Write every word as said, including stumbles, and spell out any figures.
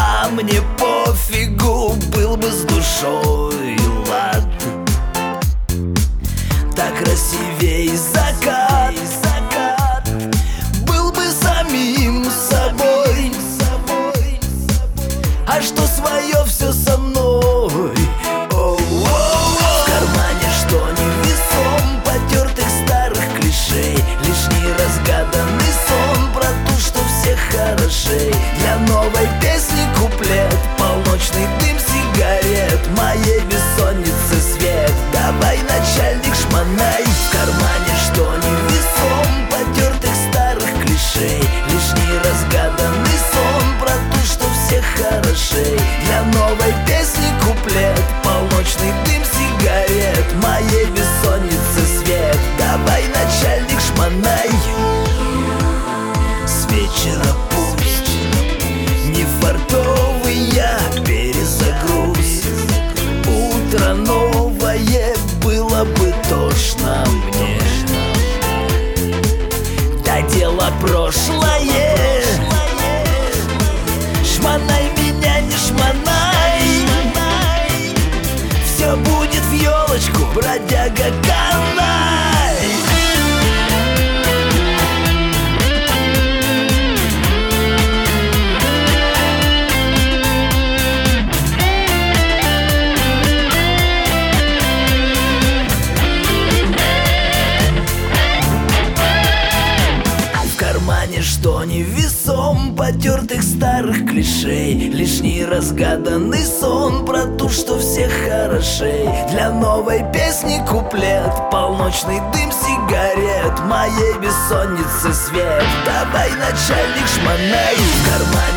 А мне пофигу, был бы с душой лад. Так красивей закат, закат был бы самим собой. А что свое все со мной. Оу, оу, оу. В кармане что невесом потертых старых клишей, лишний разгаданный сон про то, что все хорошей. Для новой песни куплет, полночный дым сигарет, моей бессонницы свет. Давай, начальник, шмонай. В кармане что невесом потертых старых клишей, лишний разгаданный сон про то, что все хорошей. Для новой песни куплет, полночный дым сигарет, моей бессонницы свет. Давай, начальник, шмонай. С вечера пусть не фартовый я перезагруз, утро новое, было бы тошно мне. Да дело прошлое, шмонай меня, не шмонай. Все будет в елочку, бродяга Канай. Что невесом потертых старых клишей, лишний разгаданный сон про то, что все хорошей. Для новой песни куплет, полночный дым сигарет, моей бессонницы свет. Давай, начальник, шмонай. В кармане